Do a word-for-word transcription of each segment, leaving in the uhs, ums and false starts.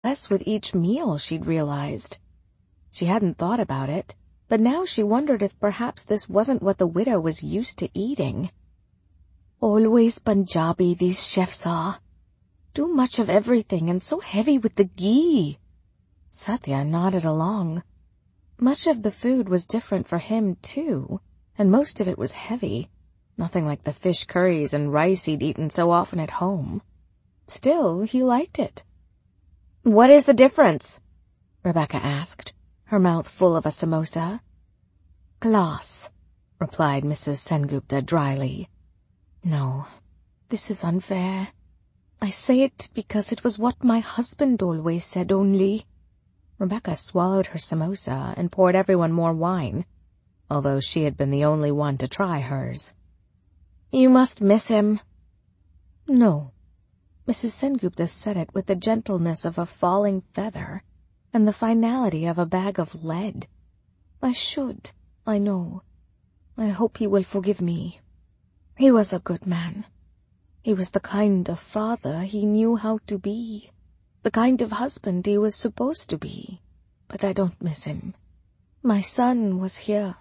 less with each meal, she'd realized. She hadn't thought about it, but now she wondered if perhaps this wasn't what the widow was used to eating. Always Punjabi, these chefs are. Too much of everything and so heavy with the ghee. Satya nodded along. Much of the food was different for him, too, and most of it was heavy, nothing like the fish curries and rice he'd eaten so often at home. Still, he liked it. "What is the difference?" Rebecca asked, her mouth full of a samosa. "Glass," replied Missus Sengupta dryly. "No, this is unfair. I say it because it was what my husband always said only." Rebecca swallowed her samosa and poured everyone more wine, although she had been the only one to try hers. "You must miss him." "No." Missus Sengupta said it with the gentleness of a falling feather and the finality of a bag of lead. "I should, I know. I hope he will forgive me. He was a good man. He was the kind of father he knew how to be, the kind of husband he was supposed to be, but I don't miss him. My son was here."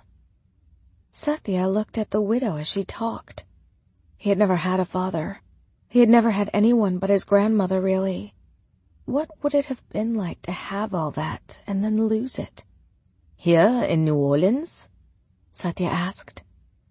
Satya looked at the widow as she talked. He had never had a father. He had never had anyone but his grandmother, really. What would it have been like to have all that and then lose it? "Here in New Orleans?" Satya asked.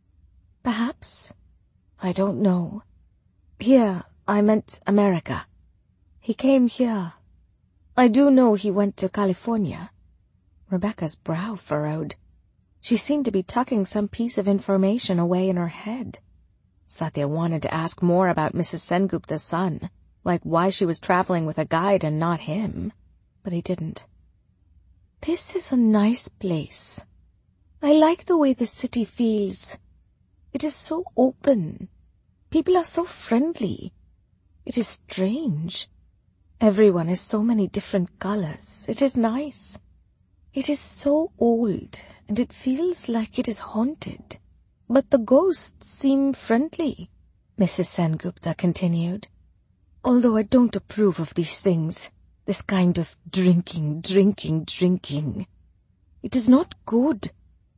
"Perhaps. I don't know. Here, I meant America. He came here. I do know he went to California." Rebecca's brow furrowed. She seemed to be tucking some piece of information away in her head. Satya wanted to ask more about Missus Sengupta's son, like why she was traveling with a guide and not him, but he didn't. "This is a nice place. I like the way the city feels. It is so open. People are so friendly. It is strange. Everyone is so many different colors. It is nice. It is so old, and it feels like it is haunted. But the ghosts seem friendly," Missus Sengupta continued. "Although I don't approve of these things, this kind of drinking, drinking, drinking. It is not good."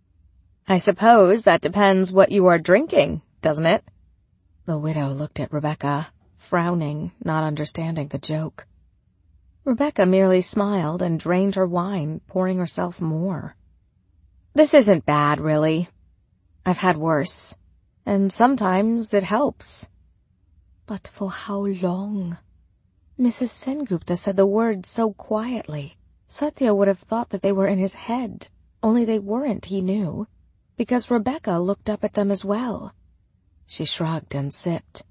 "I suppose that depends what you are drinking, doesn't it?" The widow looked at Rebecca, frowning, not understanding the joke. Rebecca merely smiled and drained her wine, pouring herself more. "This isn't bad, really. I've had worse, and sometimes it helps." "But for how long?" Missus Sengupta said the words so quietly, Satya would have thought that they were in his head, only they weren't, he knew, because Rebecca looked up at them as well. She shrugged and sipped.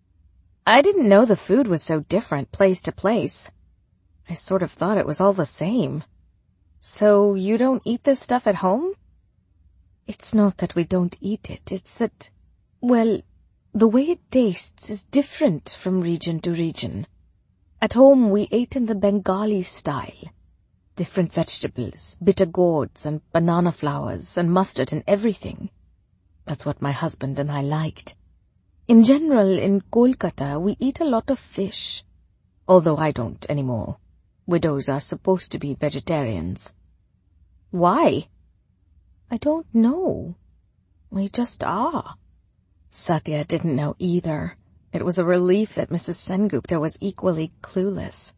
"I didn't know the food was so different place to place. I sort of thought it was all the same. So you don't eat this stuff at home?" "It's not that we don't eat it, it's that, well, the way it tastes is different from region to region. At home we ate in the Bengali style. Different vegetables, bitter gourds and banana flowers and mustard and everything. That's what my husband and I liked. In general, in Kolkata, we eat a lot of fish. Although I don't anymore. Widows are supposed to be vegetarians." "Why?" "I don't know. We just are." Satya didn't know either. It was a relief that Missus Sengupta was equally clueless.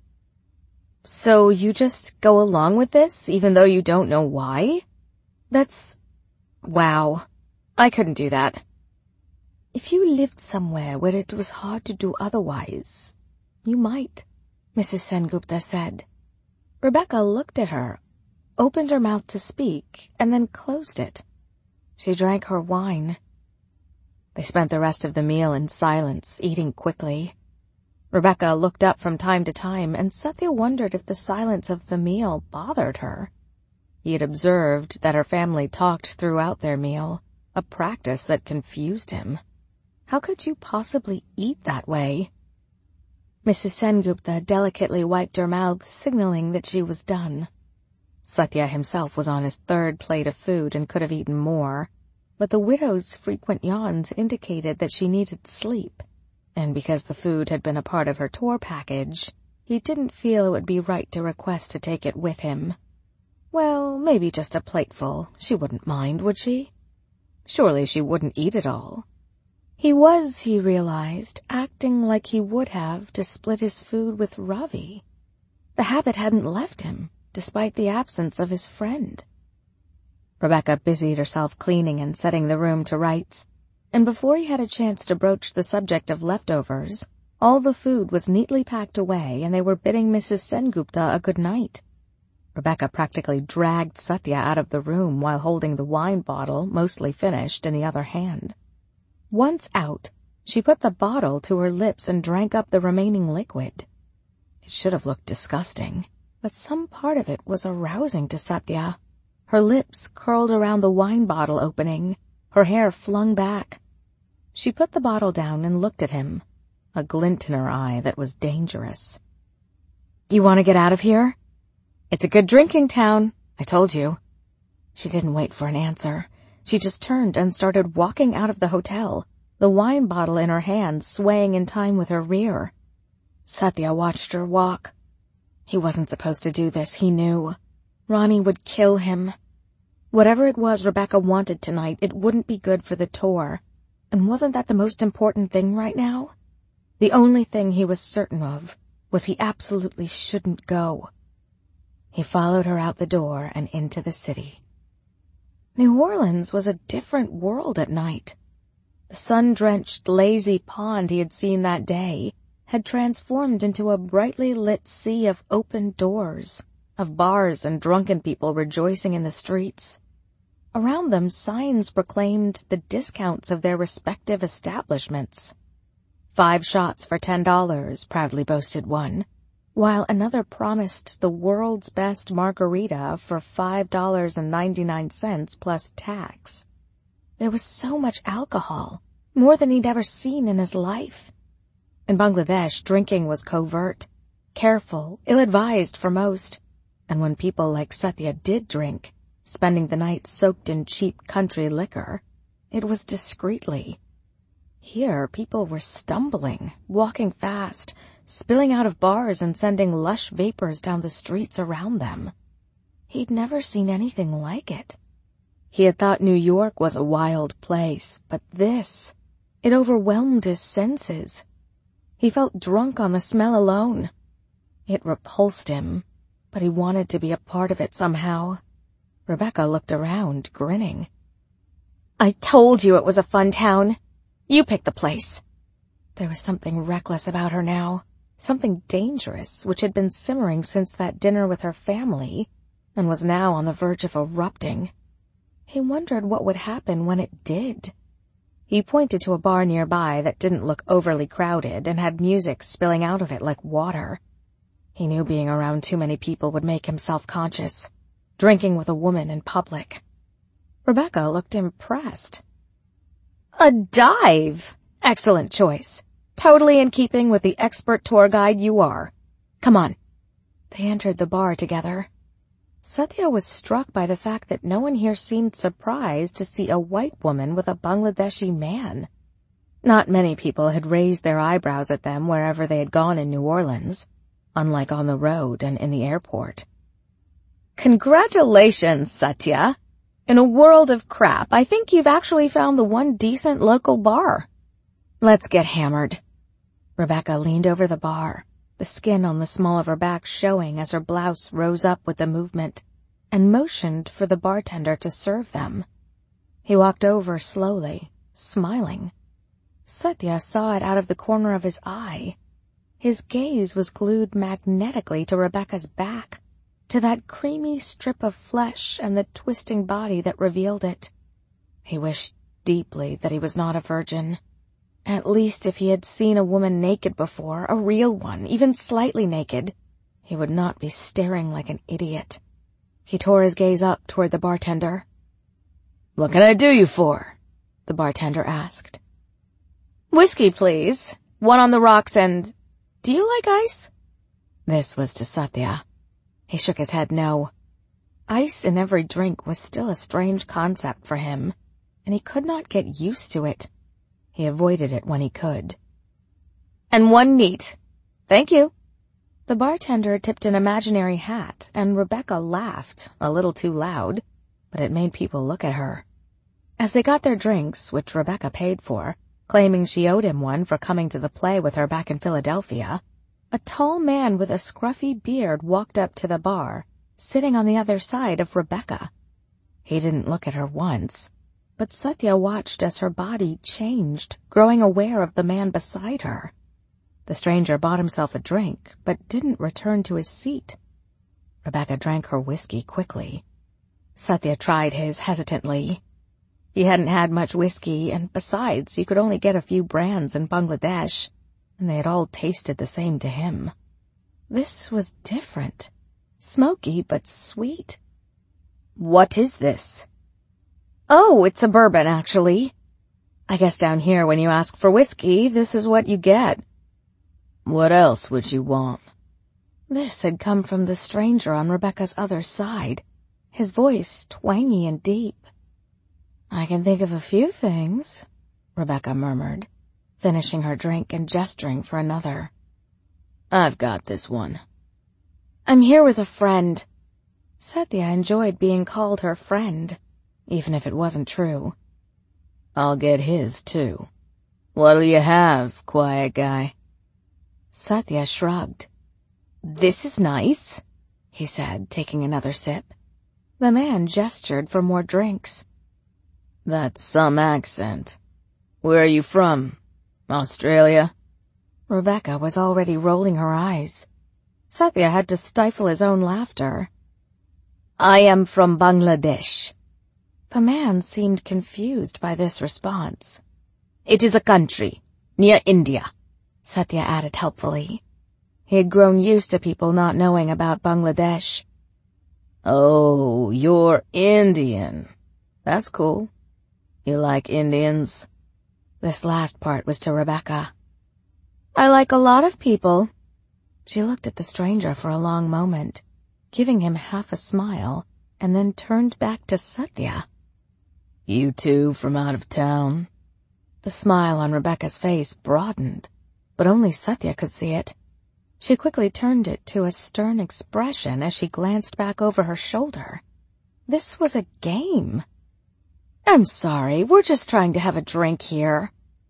"So you just go along with this, even though you don't know why? That's... wow. I couldn't do that." "If you lived somewhere where it was hard to do otherwise, you might," Missus Sengupta said. Rebecca looked at her, opened her mouth to speak, and then closed it. She drank her wine. They spent the rest of the meal in silence, eating quickly. Rebecca looked up from time to time, and Satya wondered if the silence of the meal bothered her. He had observed that her family talked throughout their meal, a practice that confused him. How could you possibly eat that way? Missus Sengupta delicately wiped her mouth, signaling that she was done. Satya himself was on his third plate of food and could have eaten more, but the widow's frequent yawns indicated that she needed sleep, and because the food had been a part of her tour package, he didn't feel it would be right to request to take it with him. Well, maybe just a plateful. She wouldn't mind, would she? Surely she wouldn't eat it all. He was, he realized, acting like he would have to split his food with Ravi. The habit hadn't left him, despite the absence of his friend. Rebecca busied herself cleaning and setting the room to rights, and before he had a chance to broach the subject of leftovers, all the food was neatly packed away and they were bidding Missus Sengupta a good night. Rebecca practically dragged Satya out of the room while holding the wine bottle, mostly finished, in the other hand. Once out, she put the bottle to her lips and drank up the remaining liquid. It should have looked disgusting, but some part of it was arousing to Satya. Her lips curled around the wine bottle opening, her hair flung back. She put the bottle down and looked at him, a glint in her eye that was dangerous. "You want to get out of here? It's a good drinking town, I told you." She didn't wait for an answer. She just turned and started walking out of the hotel, the wine bottle in her hand swaying in time with her rear. Satya watched her walk. He wasn't supposed to do this, he knew. Ronnie would kill him. Whatever it was Rebecca wanted tonight, it wouldn't be good for the tour. And wasn't that the most important thing right now? The only thing he was certain of was he absolutely shouldn't go. He followed her out the door and into the city. New Orleans was a different world at night. The sun-drenched, lazy pond he had seen that day had transformed into a brightly lit sea of open doors, of bars and drunken people rejoicing in the streets. Around them, signs proclaimed the discounts of their respective establishments. Five shots for ten dollars, proudly boasted one, while another promised the world's best margarita for five dollars and ninety-nine cents plus tax. There was so much alcohol, more than he'd ever seen in his life. In Bangladesh, drinking was covert, careful, ill-advised for most, and when people like Satya did drink, spending the night soaked in cheap country liquor, it was discreetly. Here, people were stumbling, walking fast, spilling out of bars and sending lush vapors down the streets around them. He'd never seen anything like it. He had thought New York was a wild place, but this, it overwhelmed his senses. He felt drunk on the smell alone. It repulsed him, but he wanted to be a part of it somehow. Rebecca looked around, grinning. "I told you it was a fun town. You picked the place." There was something reckless about her now, something dangerous which had been simmering since that dinner with her family and was now on the verge of erupting. He wondered what would happen when it did. He pointed to a bar nearby that didn't look overly crowded and had music spilling out of it like water. He knew being around too many people would make him self-conscious, drinking with a woman in public. Rebecca looked impressed. "A dive! Excellent choice. Totally in keeping with the expert tour guide you are. Come on." They entered the bar together. Satya was struck by the fact that no one here seemed surprised to see a white woman with a Bangladeshi man. Not many people had raised their eyebrows at them wherever they had gone in New Orleans, unlike on the road and in the airport. "Congratulations, Satya. In a world of crap, I think you've actually found the one decent local bar. Let's get hammered." Rebecca leaned over the bar, the skin on the small of her back showing as her blouse rose up with the movement, and motioned for the bartender to serve them. He walked over slowly, smiling. Satya saw it out of the corner of his eye. His gaze was glued magnetically to Rebecca's back, to that creamy strip of flesh and the twisting body that revealed it. He wished deeply that he was not a virgin. At least if he had seen a woman naked before, a real one, even slightly naked, he would not be staring like an idiot. He tore his gaze up toward the bartender. "What can I do you for?" the bartender asked. "Whiskey, please. One on the rocks and... do you like ice?" This was to Satya. He shook his head no. Ice in every drink was still a strange concept for him, and he could not get used to it. He avoided it when he could. "And one neat. Thank you." The bartender tipped an imaginary hat, and Rebecca laughed, a little too loud, but it made people look at her. As they got their drinks, which Rebecca paid for, claiming she owed him one for coming to the play with her back in Philadelphia, a tall man with a scruffy beard walked up to the bar, sitting on the other side of Rebecca. He didn't look at her once, but Satya watched as her body changed, growing aware of the man beside her. The stranger bought himself a drink, but didn't return to his seat. Rebecca drank her whiskey quickly. Satya tried his hesitantly. He hadn't had much whiskey, and besides, you could only get a few brands in Bangladesh, and they had all tasted the same to him. This was different. Smoky, but sweet. "What is this?" "Oh, it's a bourbon, actually. I guess down here when you ask for whiskey, this is what you get." "What else would you want?" This had come from the stranger on Rebecca's other side, his voice twangy and deep. "I can think of a few things," Rebecca murmured, finishing her drink and gesturing for another. "I've got this one." "I'm here with a friend." Satya enjoyed being called her friend, even if it wasn't true. "I'll get his, too. What'll you have, quiet guy?" Satya shrugged. "This is nice," he said, taking another sip. The man gestured for more drinks. "That's some accent. Where are you from? Australia?" Rebecca was already rolling her eyes. Satya had to stifle his own laughter. "I am from Bangladesh." The man seemed confused by this response. "It is a country, near India," Satya added helpfully. He had grown used to people not knowing about Bangladesh. "Oh, you're Indian. That's cool. You like Indians?" This last part was to Rebecca. "I like a lot of people." She looked at the stranger for a long moment, giving him half a smile, and then turned back to Satya. "You two from out of town?" The smile on Rebecca's face broadened, but only Satya could see it. She quickly turned it to a stern expression as she glanced back over her shoulder. This was a game. "I'm sorry, we're just trying to have a drink here."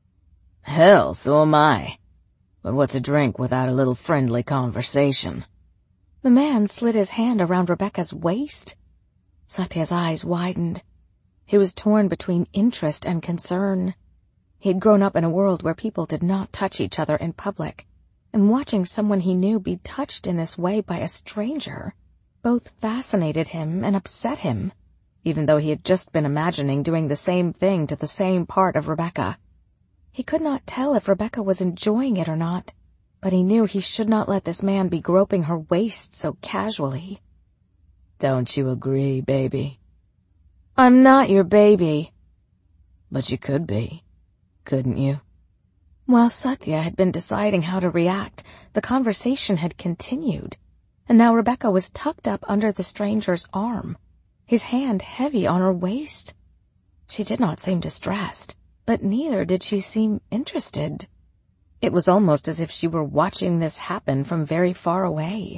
"Hell, so am I. But what's a drink without a little friendly conversation?" The man slid his hand around Rebecca's waist. Satya's eyes widened. He was torn between interest and concern. He had grown up in a world where people did not touch each other in public, and watching someone he knew be touched in this way by a stranger both fascinated him and upset him, even though he had just been imagining doing the same thing to the same part of Rebecca. He could not tell if Rebecca was enjoying it or not, but he knew he should not let this man be groping her waist so casually. "Don't you agree, baby?" "I'm not your baby." "But you could be, couldn't you?" While Satya had been deciding how to react, the conversation had continued, and now Rebecca was tucked up under the stranger's arm, his hand heavy on her waist. She did not seem distressed, but neither did she seem interested. It was almost as if she were watching this happen from very far away.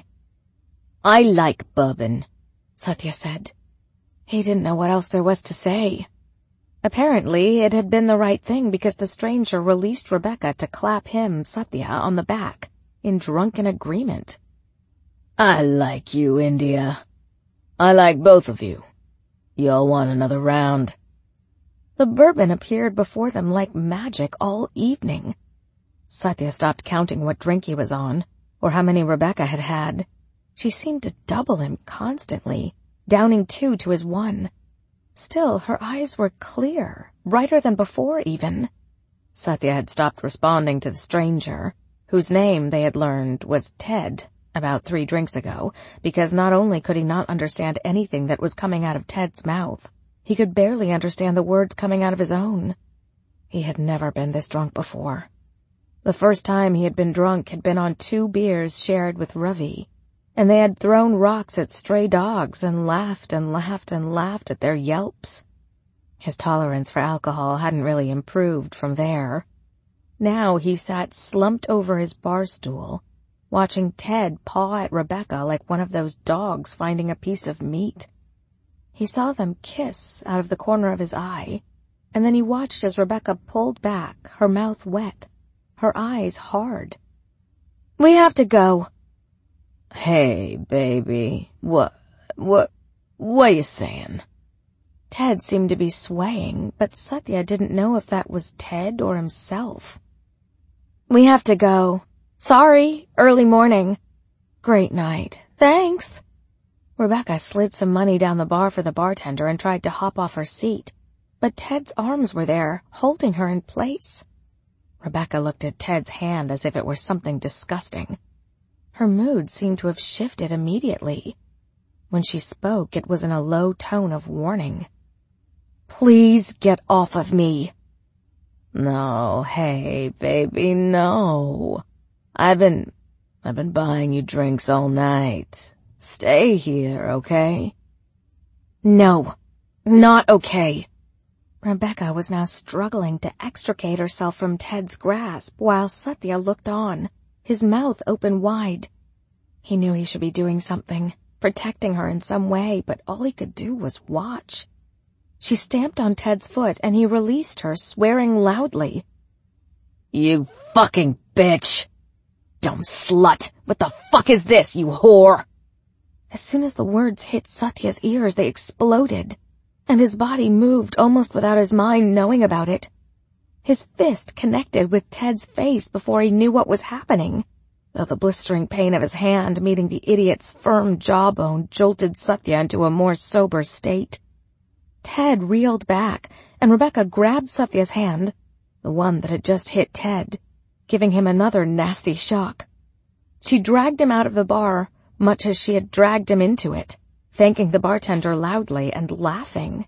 "I like bourbon," Satya said. He didn't know what else there was to say. Apparently, it had been the right thing because the stranger released Rebecca to clap him, Satya, on the back, in drunken agreement. "I like you, India. I like both of you. Y'all want another round?" The bourbon appeared before them like magic all evening. Satya stopped counting what drink he was on, or how many Rebecca had had. She seemed to double him constantly, downing two to his one. Still, her eyes were clear, brighter than before even. Satya had stopped responding to the stranger, whose name they had learned was Ted about three drinks ago, because not only could he not understand anything that was coming out of Ted's mouth, he could barely understand the words coming out of his own. He had never been this drunk before. The first time he had been drunk had been on two beers shared with Ravi, and they had thrown rocks at stray dogs and laughed and laughed and laughed at their yelps. His tolerance for alcohol hadn't really improved from there. Now he sat slumped over his bar stool, watching Ted paw at Rebecca like one of those dogs finding a piece of meat. He saw them kiss out of the corner of his eye, and then he watched as Rebecca pulled back, her mouth wet, her eyes hard. "We have to go." "Hey, baby, what, what, what you saying?" Ted seemed to be swaying, but Satya didn't know if that was Ted or himself. "We have to go. Sorry, early morning." "Great night. Thanks." Rebecca slid some money down the bar for the bartender and tried to hop off her seat, but Ted's arms were there, holding her in place. Rebecca looked at Ted's hand as if it were something disgusting. Her mood seemed to have shifted immediately. When she spoke, it was in a low tone of warning. "Please get off of me." "No, hey, baby, no. I've been, I've been buying you drinks all night. Stay here, okay?" "No, not okay." Rebecca was now struggling to extricate herself from Ted's grasp while Satya looked on, his mouth open wide. He knew he should be doing something, protecting her in some way, but all he could do was watch. She stamped on Ted's foot and he released her, swearing loudly. "You fucking bitch! Dumb slut! What the fuck is this, you whore?" As soon as the words hit Satya's ears, they exploded, and his body moved almost without his mind knowing about it. His fist connected with Ted's face before he knew what was happening, though the blistering pain of his hand meeting the idiot's firm jawbone jolted Satya into a more sober state. Ted reeled back, and Rebecca grabbed Satya's hand, the one that had just hit Ted, giving him another nasty shock. She dragged him out of the bar, much as she had dragged him into it, thanking the bartender loudly and laughing.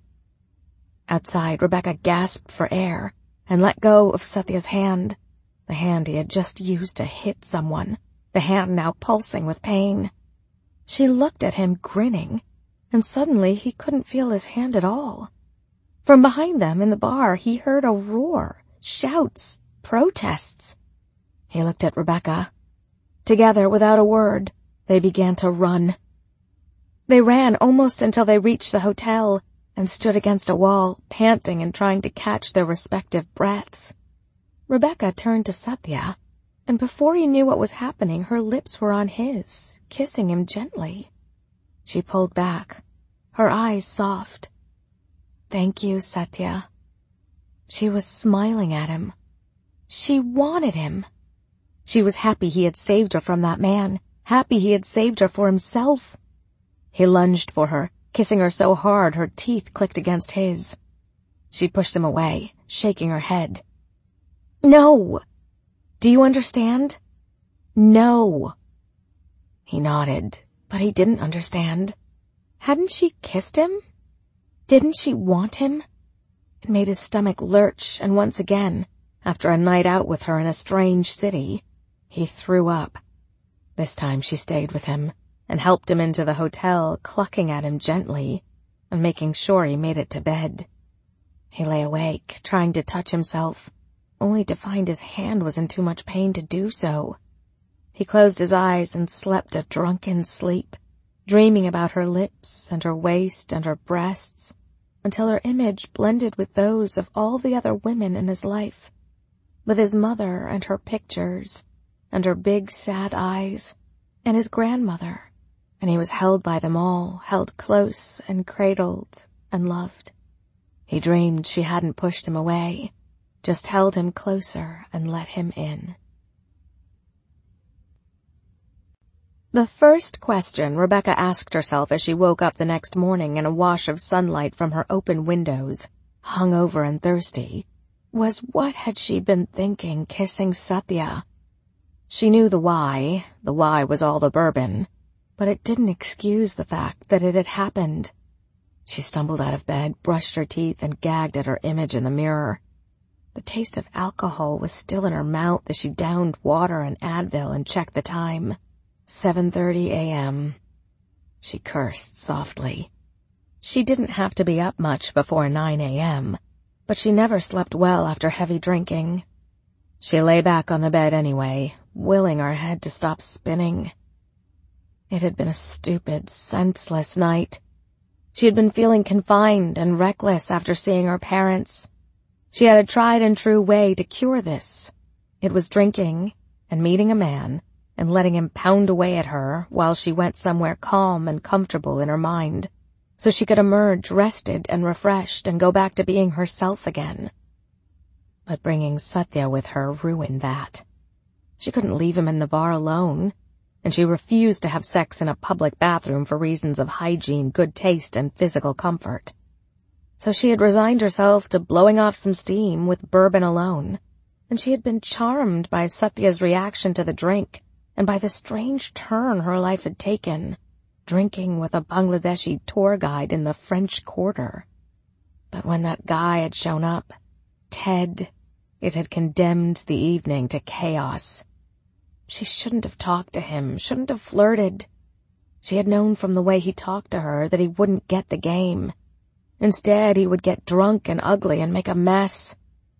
Outside, Rebecca gasped for air and let go of Satya's hand, the hand he had just used to hit someone, the hand now pulsing with pain. She looked at him, grinning, and suddenly he couldn't feel his hand at all. From behind them in the bar, he heard a roar, shouts, protests. He looked at Rebecca. Together, without a word, they began to run. They ran almost until they reached the hotel and stood against a wall, panting and trying to catch their respective breaths. Rebecca turned to Satya, and before he knew what was happening, her lips were on his, kissing him gently. She pulled back, her eyes soft. "Thank you, Satya." She was smiling at him. She wanted him. She was happy he had saved her from that man, happy he had saved her for himself. He lunged for her, kissing her so hard her teeth clicked against his. She pushed him away, shaking her head. "No! Do you understand? No!" He nodded, but he didn't understand. Hadn't she kissed him? Didn't she want him? It made his stomach lurch, and once again, after a night out with her in a strange city, he threw up. This time she stayed with him and helped him into the hotel, clucking at him gently and making sure he made it to bed. He lay awake, trying to touch himself, only to find his hand was in too much pain to do so. He closed his eyes and slept a drunken sleep, dreaming about her lips and her waist and her breasts, until her image blended with those of all the other women in his life, with his mother and her pictures, and her big sad eyes, and his grandmother, and he was held by them all, held close and cradled and loved. He dreamed she hadn't pushed him away, just held him closer and let him in. The first question Rebecca asked herself as she woke up the next morning in a wash of sunlight from her open windows, hungover and thirsty, was what had she been thinking kissing Satya? She knew the why, the why was all the bourbon, but it didn't excuse the fact that it had happened. She stumbled out of bed, brushed her teeth, and gagged at her image in the mirror. The taste of alcohol was still in her mouth as she downed water and Advil and checked the time. seven thirty a.m. She cursed softly. She didn't have to be up much before nine a.m., but she never slept well after heavy drinking. She lay back on the bed anyway, willing her head to stop spinning. It had been a stupid, senseless night. She had been feeling confined and reckless after seeing her parents. She had a tried-and-true way to cure this. It was drinking and meeting a man and letting him pound away at her while she went somewhere calm and comfortable in her mind, so she could emerge rested and refreshed and go back to being herself again. But bringing Satya with her ruined that. She couldn't leave him in the bar alone, and she refused to have sex in a public bathroom for reasons of hygiene, good taste, and physical comfort. So she had resigned herself to blowing off some steam with bourbon alone, and she had been charmed by Satya's reaction to the drink and by the strange turn her life had taken, drinking with a Bangladeshi tour guide in the French Quarter. But when that guy had shown up, Ted, it had condemned the evening to chaos. She shouldn't have talked to him, shouldn't have flirted. She had known from the way he talked to her that he wouldn't get the game. Instead, he would get drunk and ugly and make a mess.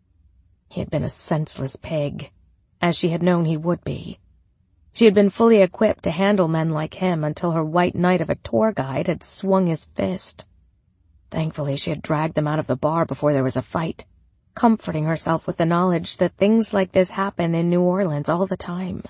He had been a senseless pig, as she had known he would be. She had been fully equipped to handle men like him until her white knight of a tour guide had swung his fist. Thankfully, she had dragged them out of the bar before there was a fight, comforting herself with the knowledge that things like this happen in New Orleans all the time.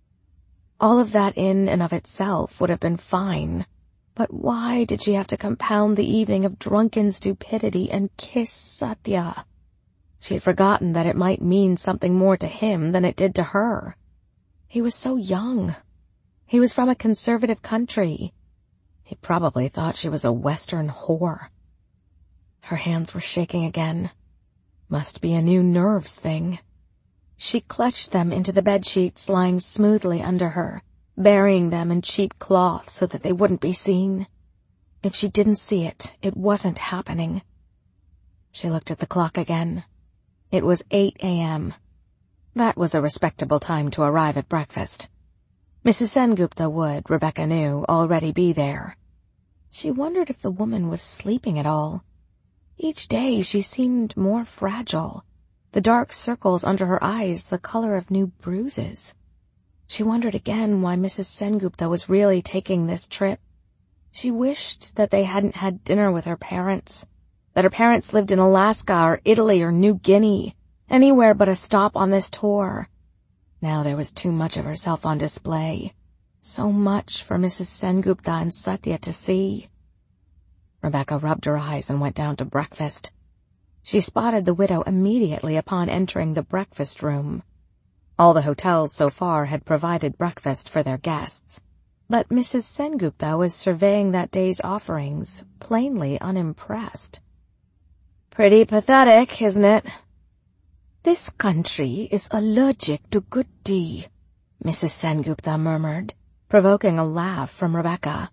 All of that in and of itself would have been fine, but why did she have to compound the evening of drunken stupidity and kiss Satya? She had forgotten that it might mean something more to him than it did to her. He was so young. He was from a conservative country. He probably thought she was a Western whore. Her hands were shaking again. Must be a new nerves thing. She clutched them into the bedsheets lying smoothly under her, burying them in cheap cloth so that they wouldn't be seen. If she didn't see it, it wasn't happening. She looked at the clock again. It was eight a.m. That was a respectable time to arrive at breakfast. Missus Sengupta would, Rebecca knew, already be there. She wondered if the woman was sleeping at all. Each day she seemed more fragile, the dark circles under her eyes the color of new bruises. She wondered again why Missus Sengupta was really taking this trip. She wished that they hadn't had dinner with her parents, that her parents lived in Alaska or Italy or New Guinea, anywhere but a stop on this tour. Now there was too much of herself on display, so much for Missus Sengupta and Satya to see. Rebecca rubbed her eyes and went down to breakfast. She spotted the widow immediately upon entering the breakfast room. All the hotels so far had provided breakfast for their guests, but Missus Sengupta was surveying that day's offerings, plainly unimpressed. "Pretty pathetic, isn't it?" "This country is allergic to good tea," Missus Sengupta murmured, provoking a laugh from Rebecca.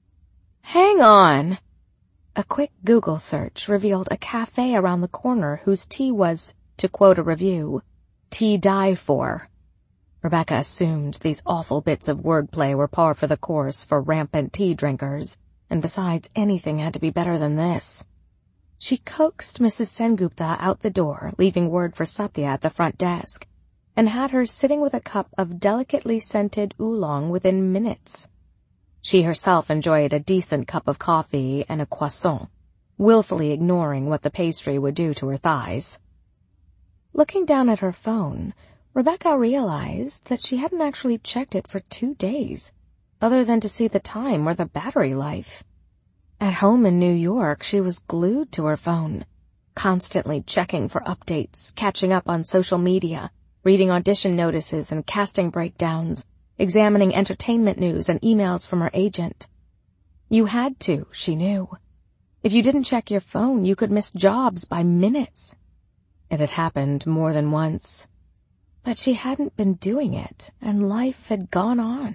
"Hang on." A quick Google search revealed a cafe around the corner whose tea was, to quote a review, tea die for. Rebecca assumed these awful bits of wordplay were par for the course for rampant tea drinkers, and besides, anything had to be better than this. She coaxed Missus Sengupta out the door, leaving word for Satya at the front desk, and had her sitting with a cup of delicately scented oolong within minutes. She herself enjoyed a decent cup of coffee and a croissant, willfully ignoring what the pastry would do to her thighs. Looking down at her phone, Rebecca realized that she hadn't actually checked it for two days, other than to see the time or the battery life. At home in New York, she was glued to her phone, constantly checking for updates, catching up on social media, reading audition notices and casting breakdowns, examining entertainment news and emails from her agent. You had to, she knew. If you didn't check your phone, you could miss jobs by minutes. It had happened more than once. But she hadn't been doing it, and life had gone on.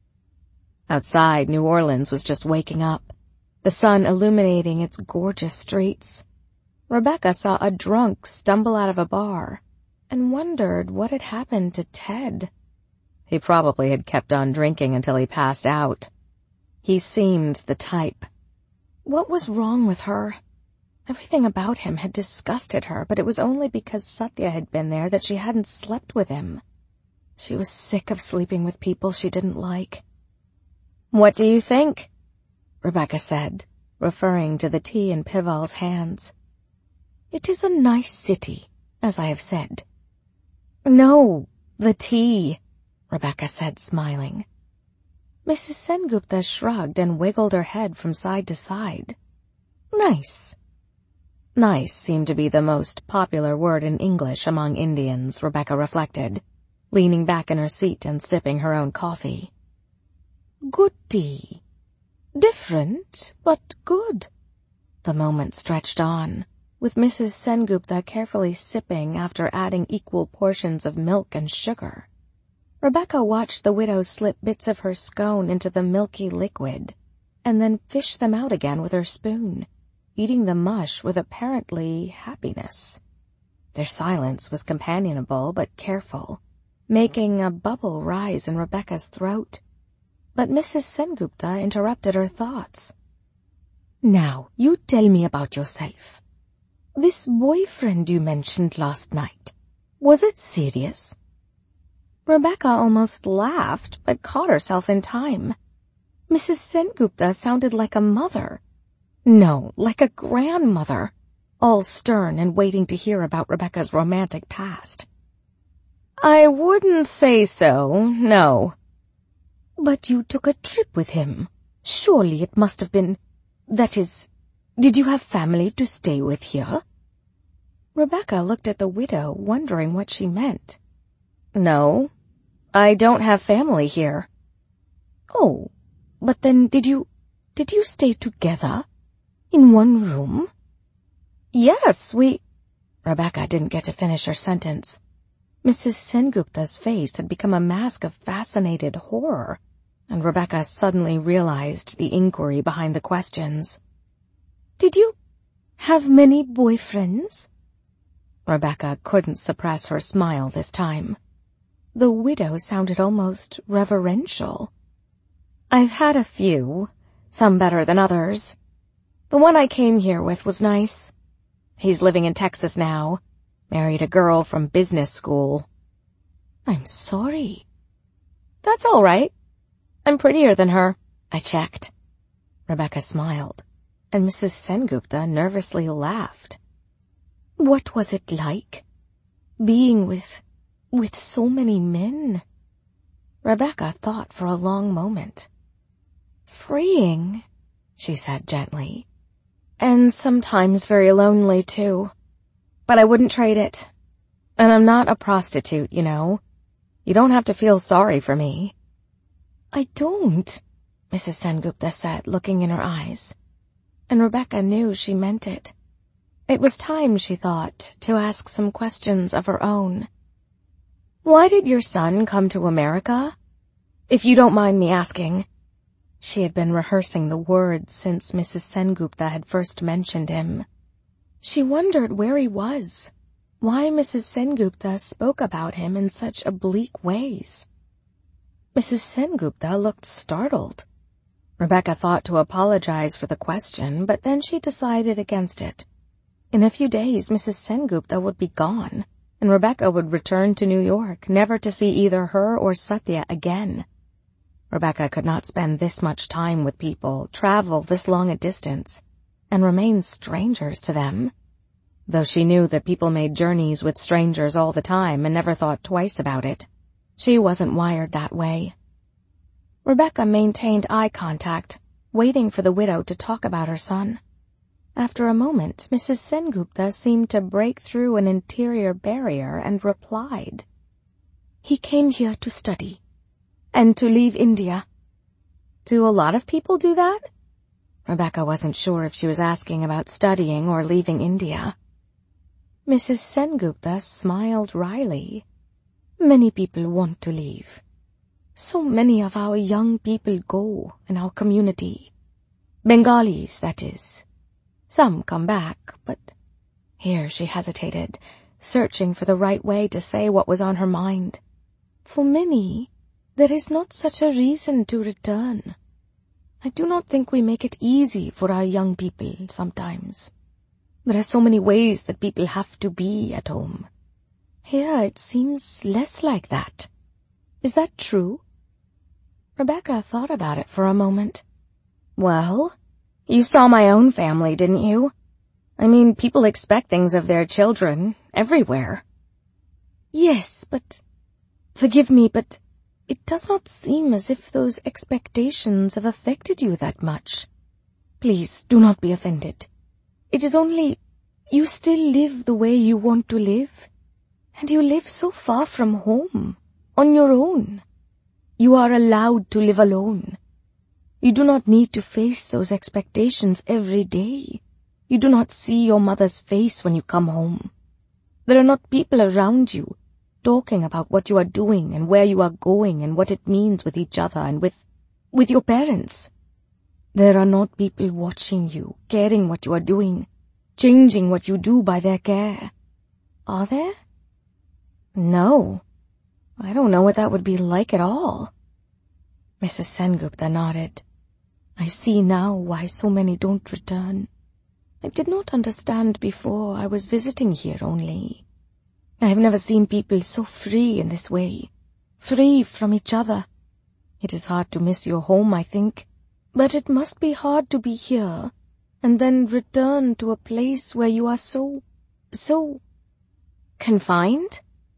Outside, New Orleans was just waking up, the sun illuminating its gorgeous streets. Rebecca saw a drunk stumble out of a bar and wondered what had happened to Ted. He probably had kept on drinking until he passed out. He seemed the type. What was wrong with her? Everything about him had disgusted her, but it was only because Satya had been there that she hadn't slept with him. She was sick of sleeping with people she didn't like. "What do you think?" Rebecca said, referring to the tea in Pival's hands. "It is a nice city, as I have said." "No, the tea," Rebecca said, smiling. Missus Sengupta shrugged and wiggled her head from side to side. "Nice." Nice seemed to be the most popular word in English among Indians, Rebecca reflected, leaning back in her seat and sipping her own coffee. "Good tea. Different, but good." The moment stretched on, with Missus Sengupta carefully sipping after adding equal portions of milk and sugar. Rebecca watched the widow slip bits of her scone into the milky liquid, and then fish them out again with her spoon, eating the mush with apparently happiness. Their silence was companionable but careful, making a bubble rise in Rebecca's throat. But Missus Sengupta interrupted her thoughts. "Now, you tell me about yourself. This boyfriend you mentioned last night, was it serious?" Rebecca almost laughed, but caught herself in time. Missus Sengupta sounded like a mother. No, like a grandmother, all stern and waiting to hear about Rebecca's romantic past. "I wouldn't say so, no." "But you took a trip with him. Surely it must have been... That is, did you have family to stay with here?" Rebecca looked at the widow, wondering what she meant. "No, I don't have family here." "Oh, but then did you... did you stay together? In one room?" "Yes, we—" Rebecca didn't get to finish her sentence. Missus Sengupta's face had become a mask of fascinated horror, and Rebecca suddenly realized the inquiry behind the questions. "Did you have many boyfriends?" Rebecca couldn't suppress her smile this time. The widow sounded almost reverential. "I've had a few, some better than others. The one I came here with was nice. He's living in Texas now, married a girl from business school." "I'm sorry." "That's all right. I'm prettier than her. I checked." Rebecca smiled, and Missus Sengupta nervously laughed. "What was it like, being with, with so many men?" Rebecca thought for a long moment. "Freeing," she said gently, "and sometimes very lonely, too. But I wouldn't trade it. And I'm not a prostitute, you know. You don't have to feel sorry for me." "I don't," Missus Sengupta said, looking in her eyes. And Rebecca knew she meant it. It was time, she thought, to ask some questions of her own. "Why did your son come to America? If you don't mind me asking." She had been rehearsing the words since Missus Sengupta had first mentioned him. She wondered where he was, why Missus Sengupta spoke about him in such oblique ways. Missus Sengupta looked startled. Rebecca thought to apologize for the question, but then she decided against it. In a few days, Missus Sengupta would be gone, and Rebecca would return to New York, never to see either her or Satya again. Rebecca could not spend this much time with people, travel this long a distance, and remain strangers to them. Though she knew that people made journeys with strangers all the time and never thought twice about it, she wasn't wired that way. Rebecca maintained eye contact, waiting for the widow to talk about her son. After a moment, Missus Sengupta seemed to break through an interior barrier and replied. "He came here to study, and to leave India." "Do a lot of people do that?" Rebecca wasn't sure if she was asking about studying or leaving India. Missus Sengupta smiled wryly. "Many people want to leave. So many of our young people go in our community. Bengalis, that is. Some come back, but—" Here she hesitated, searching for the right way to say what was on her mind. "For many, there is not such a reason to return. I do not think we make it easy for our young people sometimes. There are so many ways that people have to be at home. Here it seems less like that." Is that true? Rebecca thought about it for a moment. Well, you saw my own family, didn't you? I mean, people expect things of their children, everywhere. Yes, but... Forgive me, but it does not seem as if those expectations have affected you that much. Please, do not be offended. It is only... You still live the way you want to live, and you live so far from home, on your own. You are allowed to live alone. You do not need to face those expectations every day. You do not see your mother's face when you come home. There are not people around you talking about what you are doing and where you are going and what it means with each other and with, with your parents. There are not people watching you, caring what you are doing, changing what you do by their care. Are there? No. I don't know what that would be like at all. Missus Sengupta nodded. I see now why so many don't return. I did not understand before. I was visiting here only. I have never seen people so free in this way, free from each other. It is hard to miss your home, I think, but it must be hard to be here and then return to a place where you are so, so confined?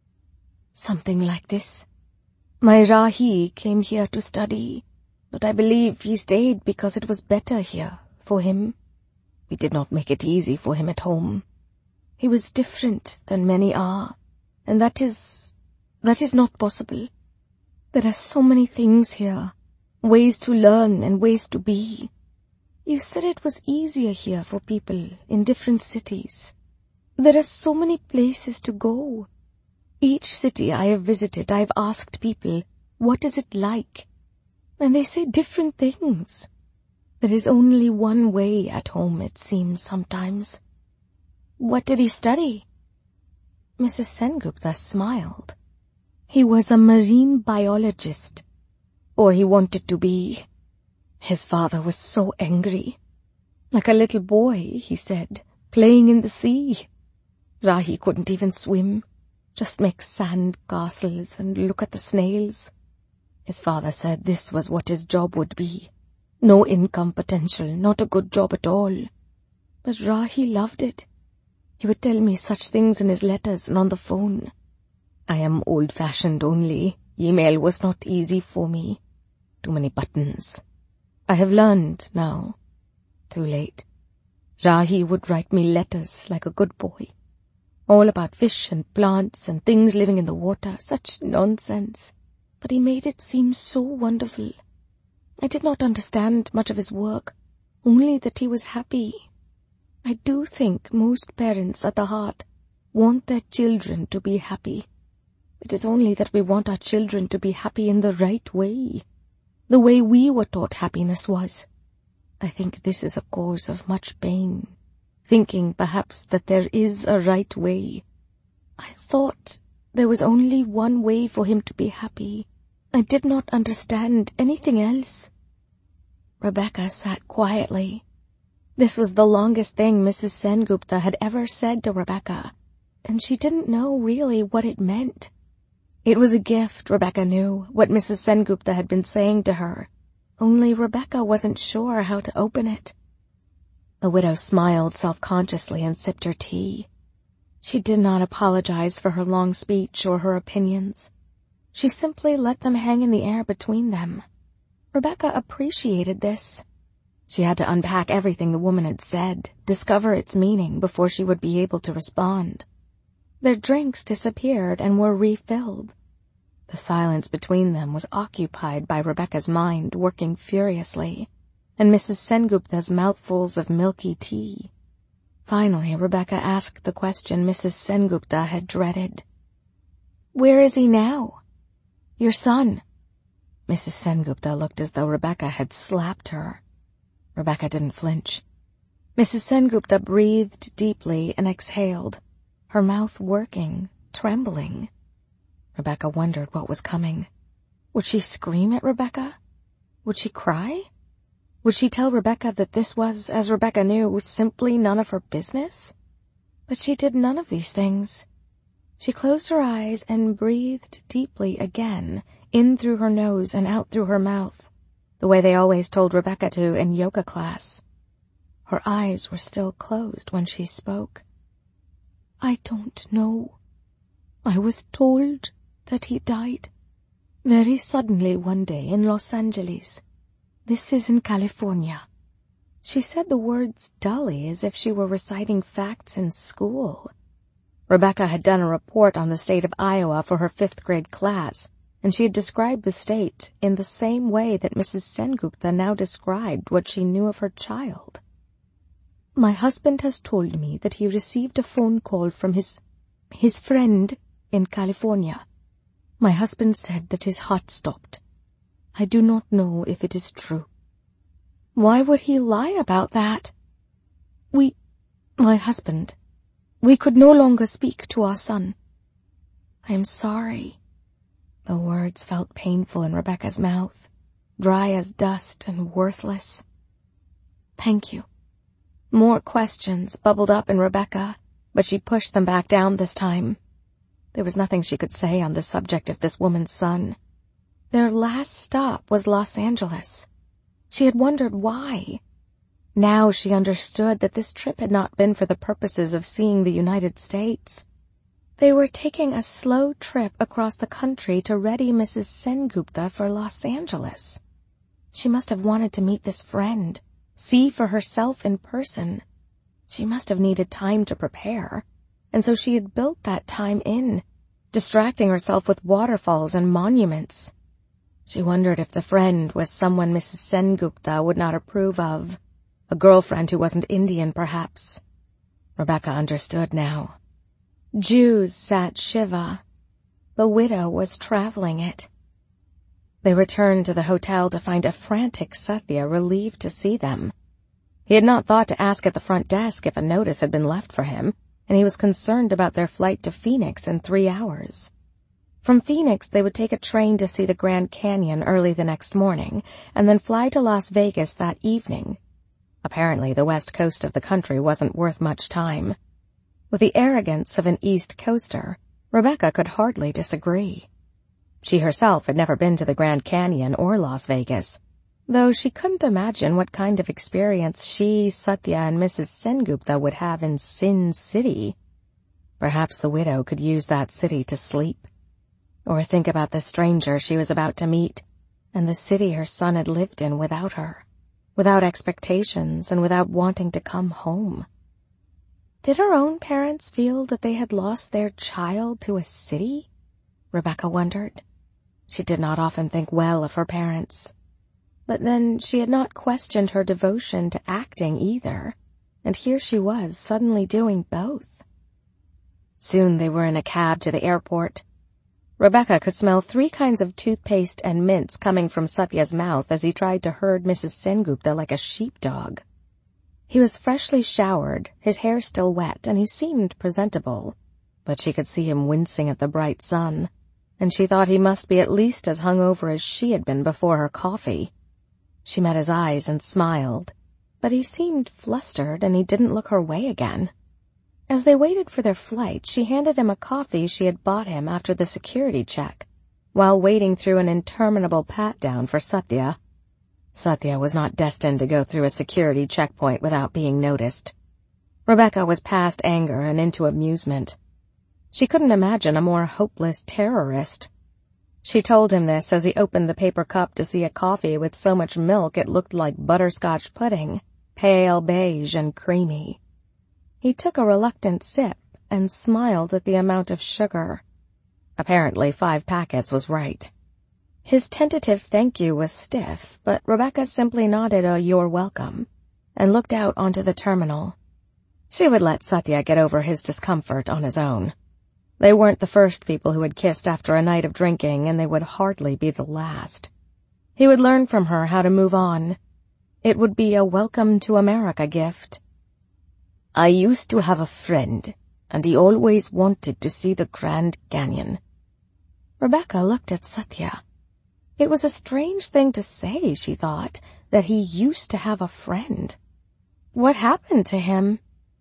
Something like this. My Rahi came here to study, but I believe he stayed because it was better here for him. We did not make it easy for him at home. He was different than many are, and that is, that is not possible. There are so many things here, ways to learn and ways to be. You said it was easier here for people in different cities. There are so many places to go. Each city I have visited, I have asked people, what is it like? And they say different things. There is only one way at home, it seems sometimes. What did he study? Missus Sengupta smiled. He was a marine biologist. Or he wanted to be. His father was so angry. Like a little boy, he said, playing in the sea. Rahi couldn't even swim. Just make sand castles and look at the snails. His father said this was what his job would be. No income potential, not a good job at all. But Rahi loved it. He would tell me such things in his letters and on the phone. I am old-fashioned only. Email was not easy for me. Too many buttons. I have learned now. Too late. Rahi would write me letters like a good boy. All about fish and plants and things living in the water, such nonsense. But he made it seem so wonderful. I did not understand much of his work, only that he was happy. I do think most parents at the heart want their children to be happy. It is only that we want our children to be happy in the right way, the way we were taught happiness was. I think this is a cause of much pain. Thinking perhaps that there is a right way. I thought there was only one way for him to be happy. I did not understand anything else. Rebecca sat quietly. This was the longest thing Missus Sengupta had ever said to Rebecca, and she didn't know really what it meant. It was a gift, Rebecca knew, what Missus Sengupta had been saying to her, only Rebecca wasn't sure how to open it. The widow smiled self-consciously and sipped her tea. She did not apologize for her long speech or her opinions. She simply let them hang in the air between them. Rebecca appreciated this. She had to unpack everything the woman had said, discover its meaning before she would be able to respond. Their drinks disappeared and were refilled. The silence between them was occupied by Rebecca's mind working furiously, and Missus Sengupta's mouthfuls of milky tea. Finally, Rebecca asked the question Missus Sengupta had dreaded. Where is he now? Your son. Missus Sengupta looked as though Rebecca had slapped her. Rebecca didn't flinch. Missus Sengupta breathed deeply and exhaled, her mouth working, trembling. Rebecca wondered what was coming. Would she scream at Rebecca? Would she cry? Would she tell Rebecca that this was, as Rebecca knew, simply none of her business? But she did none of these things. She closed her eyes and breathed deeply again in through her nose and out through her mouth, the way they always told Rebecca to in yoga class. Her eyes were still closed when she spoke. I don't know. I was told that he died very suddenly one day in Los Angeles. This is in California. She said the words dully as if she were reciting facts in school. Rebecca had done a report on the state of Iowa for her fifth grade class, and she had described the state in the same way that Missus Sengupta now described what she knew of her child. My husband has told me that he received a phone call from his, his friend in California. My husband said that his heart stopped. I do not know if it is true. Why would he lie about that? We, my husband, we could no longer speak to our son. I am sorry. The words felt painful in Rebecca's mouth, dry as dust and worthless. Thank you. More questions bubbled up in Rebecca, but she pushed them back down this time. There was nothing she could say on the subject of this woman's son. Their last stop was Los Angeles. She had wondered why. Now she understood that this trip had not been for the purposes of seeing the United States. They were taking a slow trip across the country to ready Missus Sengupta for Los Angeles. She must have wanted to meet this friend, see for herself in person. She must have needed time to prepare, and so she had built that time in, distracting herself with waterfalls and monuments. She wondered if the friend was someone Missus Sengupta would not approve of, a girlfriend who wasn't Indian, perhaps. Rebecca understood now. Jews sat Shiva. The widow was traveling it. They returned to the hotel to find a frantic Sathya relieved to see them. He had not thought to ask at the front desk if a notice had been left for him, and he was concerned about their flight to Phoenix in three hours. From Phoenix, they would take a train to see the Grand Canyon early the next morning, and then fly to Las Vegas that evening. Apparently, the west coast of the country wasn't worth much time. With the arrogance of an East Coaster, Rebecca could hardly disagree. She herself had never been to the Grand Canyon or Las Vegas, though she couldn't imagine what kind of experience she, Sathya, and Missus Sengupta would have in Sin City. Perhaps the widow could use that city to sleep, or think about the stranger she was about to meet, and the city her son had lived in without her, without expectations and without wanting to come home. Did her own parents feel that they had lost their child to a city? Rebecca wondered. She did not often think well of her parents. But then she had not questioned her devotion to acting either, and here she was suddenly doing both. Soon they were in a cab to the airport. Rebecca could smell three kinds of toothpaste and mints coming from Sathya's mouth as he tried to herd Missus Sengupta like a sheepdog. He was freshly showered, his hair still wet, and he seemed presentable, but she could see him wincing at the bright sun, and she thought he must be at least as hungover as she had been before her coffee. She met his eyes and smiled, but he seemed flustered and he didn't look her way again. As they waited for their flight, she handed him a coffee she had bought him after the security check, while waiting through an interminable pat-down for Sathya. Sathya was not destined to go through a security checkpoint without being noticed. Rebecca was past anger and into amusement. She couldn't imagine a more hopeless terrorist. She told him this as he opened the paper cup to see a coffee with so much milk it looked like butterscotch pudding, pale beige and creamy. He took a reluctant sip and smiled at the amount of sugar. Apparently five packets was right. His tentative thank you was stiff, but Rebecca simply nodded a "you're welcome" and looked out onto the terminal. She would let Sathya get over his discomfort on his own. They weren't the first people who had kissed after a night of drinking, and they would hardly be the last. He would learn from her how to move on. It would be a welcome to America gift. I used to have a friend, and he always wanted to see the Grand Canyon. Rebecca looked at Sathya. It was a strange thing to say, she thought, that he used to have a friend. What happened to him?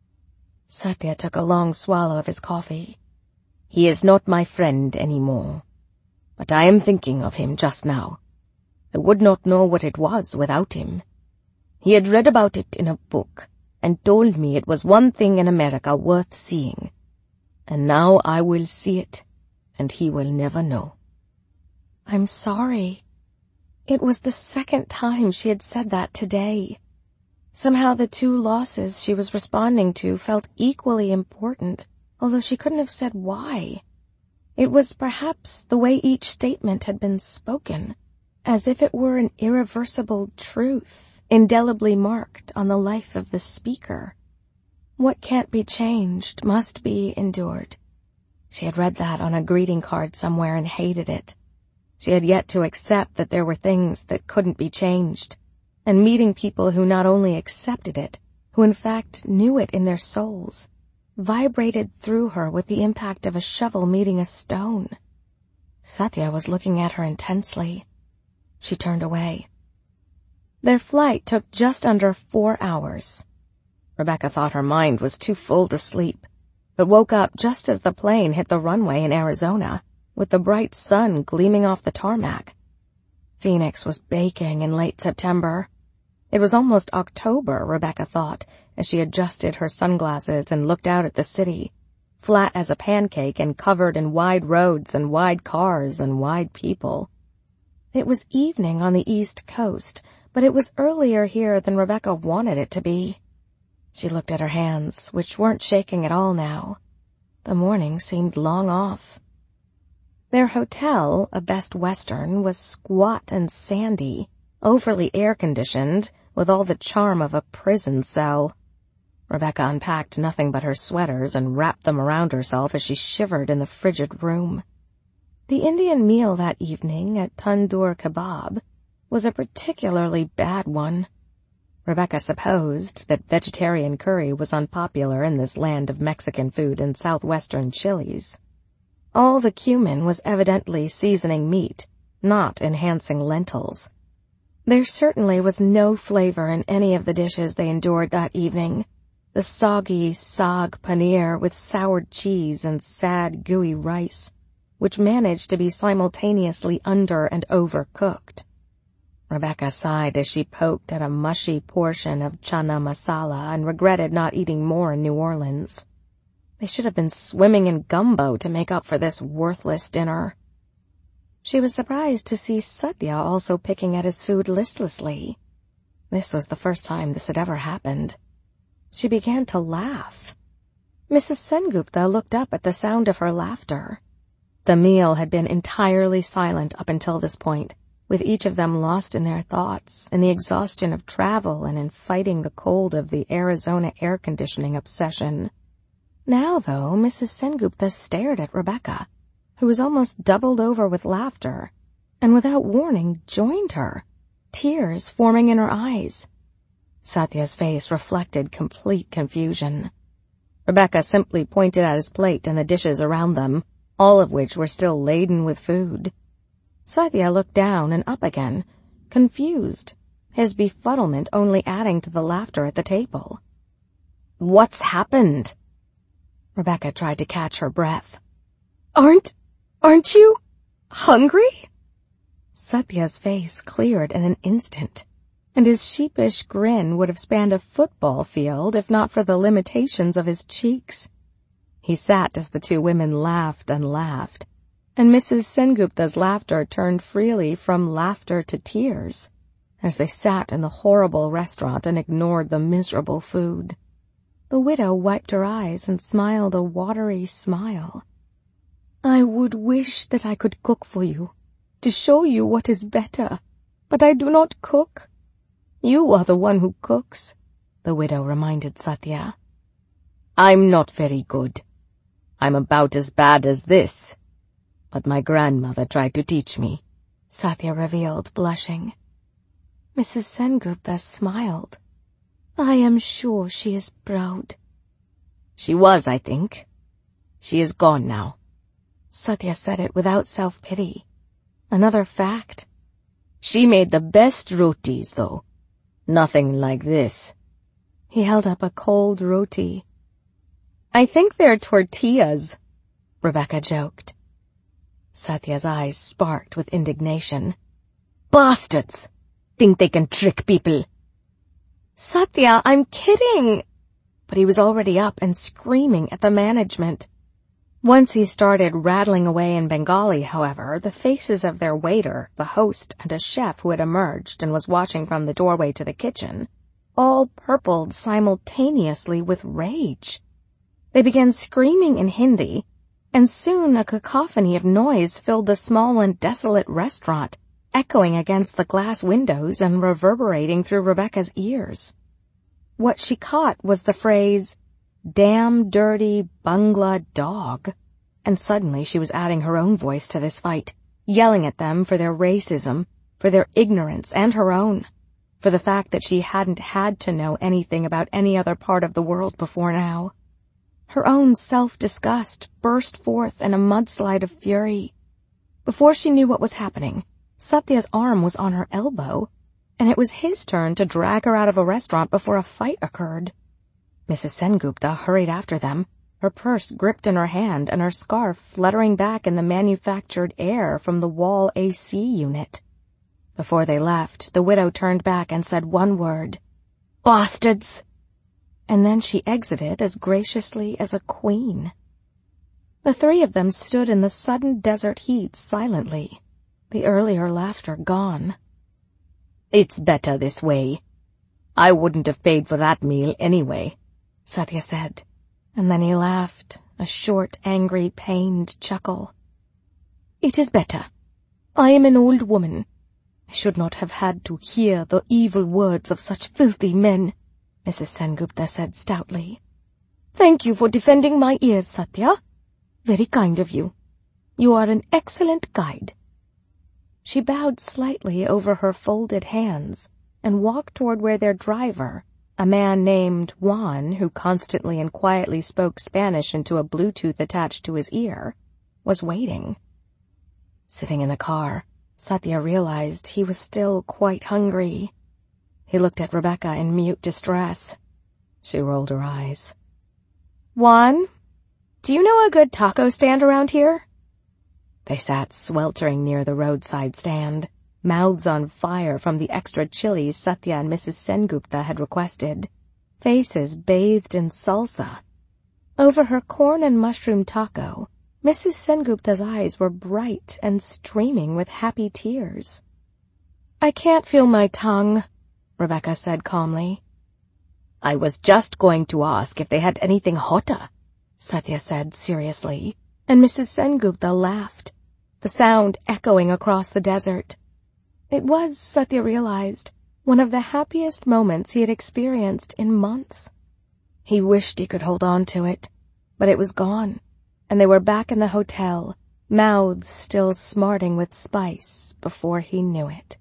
Sathya took a long swallow of his coffee. He is not my friend anymore. but I am thinking of him just now. I would not know what it was without him. He had read about it in a book and told me it was one thing in America worth seeing. And now I will see it, and he will never know." "I'm sorry." It was the second time she had said that today. Somehow the two losses she was responding to felt equally important, although she couldn't have said why. It was perhaps the way each statement had been spoken, as if it were an irreversible truth, indelibly marked on the life of the speaker. What can't be changed must be endured. She had read that on a greeting card somewhere and hated it. She had yet to accept that there were things that couldn't be changed, and meeting people who not only accepted it, who in fact knew it in their souls, vibrated through her with the impact of a shovel meeting a stone. Satya was looking at her intensely. She turned away. Their flight took just under four hours. Rebecca thought her mind was too full to sleep, but woke up just as the plane hit the runway in Arizona, with the bright sun gleaming off the tarmac. Phoenix was baking in late September. It was almost October, Rebecca thought, as she adjusted her sunglasses and looked out at the city, flat as a pancake and covered in wide roads and wide cars and wide people. It was evening on the East Coast, but it was earlier here than Rebecca wanted it to be. She looked at her hands, which weren't shaking at all now. The morning seemed long off. Their hotel, a Best Western, was squat and sandy, overly air-conditioned, with all the charm of a prison cell. Rebecca unpacked nothing but her sweaters and wrapped them around herself as she shivered in the frigid room. The Indian meal that evening at Tandoor Kebab was a particularly bad one. Rebecca supposed that vegetarian curry was unpopular in this land of Mexican food and southwestern chilies. All the cumin was evidently seasoning meat, not enhancing lentils. There certainly was no flavor in any of the dishes they endured that evening. The soggy saag paneer with soured cheese and sad, gooey rice, which managed to be simultaneously under and overcooked. Rebecca sighed as she poked at a mushy portion of chana masala and regretted not eating more in New Orleans. They should have been swimming in gumbo to make up for this worthless dinner. She was surprised to see Satya also picking at his food listlessly. This was the first time this had ever happened. She began to laugh. Missus Sengupta looked up at the sound of her laughter. The meal had been entirely silent up until this point, with each of them lost in their thoughts, in the exhaustion of travel and in fighting the cold of the Arizona air conditioning obsession. Now, though, Missus Sengupta stared at Rebecca, who was almost doubled over with laughter, and without warning joined her, tears forming in her eyes. Satya's face reflected complete confusion. Rebecca simply pointed at his plate and the dishes around them, all of which were still laden with food. Satya looked down and up again, confused, his befuddlement only adding to the laughter at the table. "What's happened?" Rebecca tried to catch her breath. Aren't, aren't you hungry?" Satya's face cleared in an instant, and his sheepish grin would have spanned a football field if not for the limitations of his cheeks. He sat as the two women laughed and laughed, and Missus Sengupta's laughter turned freely from laughter to tears, as they sat in the horrible restaurant and ignored the miserable food. The widow wiped her eyes and smiled a watery smile. "I would wish that I could cook for you, to show you what is better, but I do not cook. You are the one who cooks," the widow reminded Satya. "I'm not very good. I'm about as bad as this. But my grandmother tried to teach me," Satya revealed, blushing. Missus Sengupta smiled. "I am sure she is proud." "She was, I think. She is gone now." Satya said it without self-pity. Another fact. "She made the best rotis, though. Nothing like this." He held up a cold roti. "I think they're tortillas," Rebecca joked. Satya's eyes sparked with indignation. Bastards! Think they can trick people. Satya, I'm kidding! But he was already up and screaming at the management. Once he started rattling away in Bengali, however, the faces of their waiter, the host, and a chef who had emerged and was watching from the doorway to the kitchen all purpled simultaneously with rage. They began screaming in Hindi, and soon a cacophony of noise filled the small and desolate restaurant, echoing against the glass windows and reverberating through Rebecca's ears. What she caught was the phrase, "Damn dirty Bangla dog," and suddenly she was adding her own voice to this fight, yelling at them for their racism, for their ignorance and her own, for the fact that she hadn't had to know anything about any other part of the world before now. Her own self-disgust burst forth in a mudslide of fury. Before she knew what was happening, Satya's arm was on her elbow, and it was his turn to drag her out of a restaurant before a fight occurred. Missus Sengupta hurried after them, her purse gripped in her hand and her scarf fluttering back in the manufactured air from the wall A C unit. Before they left, the widow turned back and said one word, "Bastards!" And then she exited as graciously as a queen. The three of them stood in the sudden desert heat silently, the earlier laughter gone. "It's better this way. I wouldn't have paid for that meal anyway," Satya said, and then he laughed, a short, angry, pained chuckle. "It is better. I am an old woman. I should not have had to hear the evil words of such filthy men," Missus Sengupta said stoutly. "Thank you for defending my ears, Satya. Very kind of you. You are an excellent guide." She bowed slightly over her folded hands and walked toward where their driver, a man named Juan, who constantly and quietly spoke Spanish into a Bluetooth attached to his ear, was waiting. Sitting in the car, Satya realized he was still quite hungry. He looked at Rebecca in mute distress. She rolled her eyes. "Juan, do you know a good taco stand around here?" They sat sweltering near the roadside stand, mouths on fire from the extra chili Satya and Missus Sengupta had requested, faces bathed in salsa. Over her corn and mushroom taco, Missus Sengupta's eyes were bright and streaming with happy tears. "I can't feel my tongue," Rebecca said calmly. "I was just going to ask if they had anything hotter," Satya said seriously, and Missus Sengupta laughed, the sound echoing across the desert. It was, Satya realized, one of the happiest moments he had experienced in months. He wished he could hold on to it, but it was gone, and they were back in the hotel, mouths still smarting with spice before he knew it.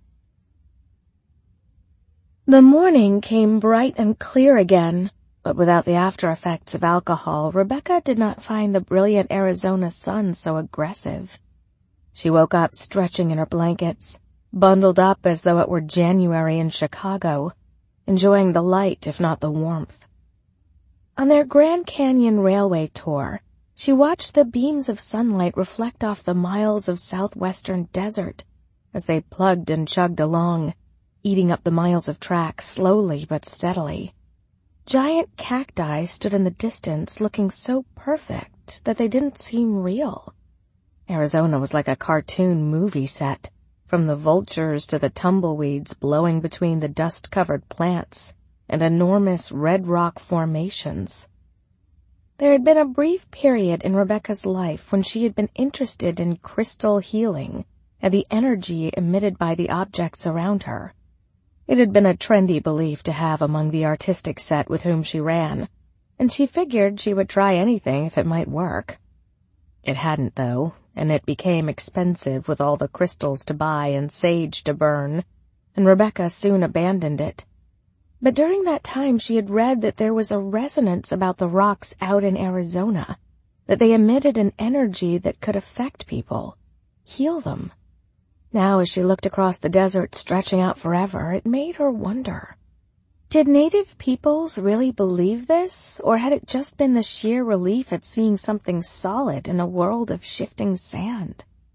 The morning came bright and clear again, but without the after-effects of alcohol, Rebecca did not find the brilliant Arizona sun so aggressive. She woke up stretching in her blankets, bundled up as though it were January in Chicago, enjoying the light if not the warmth. On their Grand Canyon Railway tour, she watched the beams of sunlight reflect off the miles of southwestern desert as they plugged and chugged along, eating up the miles of track slowly but steadily. Giant cacti stood in the distance looking so perfect that they didn't seem real. Arizona was like a cartoon movie set, from the vultures to the tumbleweeds blowing between the dust-covered plants and enormous red rock formations. There had been a brief period in Rebecca's life when she had been interested in crystal healing and the energy emitted by the objects around her. It had been a trendy belief to have among the artistic set with whom she ran, and she figured she would try anything if it might work. It hadn't, though, and it became expensive with all the crystals to buy and sage to burn, and Rebecca soon abandoned it. But during that time she had read that there was a resonance about the rocks out in Arizona, that they emitted an energy that could affect people, heal them. Now, as she looked across the desert stretching out forever, it made her wonder. Did native peoples really believe this, or had it just been the sheer relief at seeing something solid in a world of shifting sand?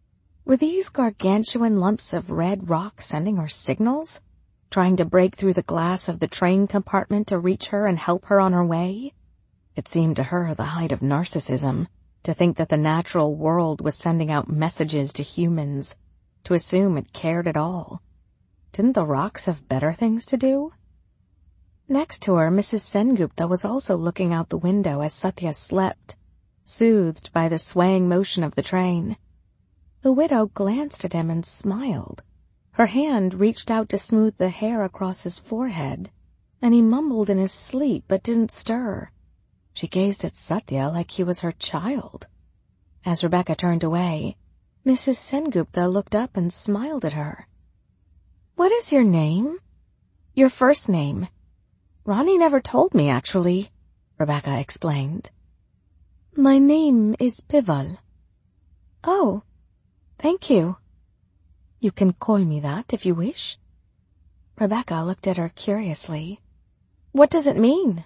Were these gargantuan lumps of red rock sending her signals? Trying to break through the glass of the train compartment to reach her and help her on her way? It seemed to her the height of narcissism to think that the natural world was sending out messages to humans, to assume it cared at all. Didn't the rocks have better things to do? Next to her, Missus Sengupta was also looking out the window as Satya slept, soothed by the swaying motion of the train. The widow glanced at him and smiled. Her hand reached out to smooth the hair across his forehead, and he mumbled in his sleep but didn't stir. She gazed at Satya like he was her child. As Rebecca turned away, Missus Sengupta looked up and smiled at her. "What is your name?" "Your first name." "Ronnie never told me, actually," Rebecca explained. "My name is Pival." "Oh, thank you." "You can call me that if you wish." Rebecca looked at her curiously. "What does it mean?"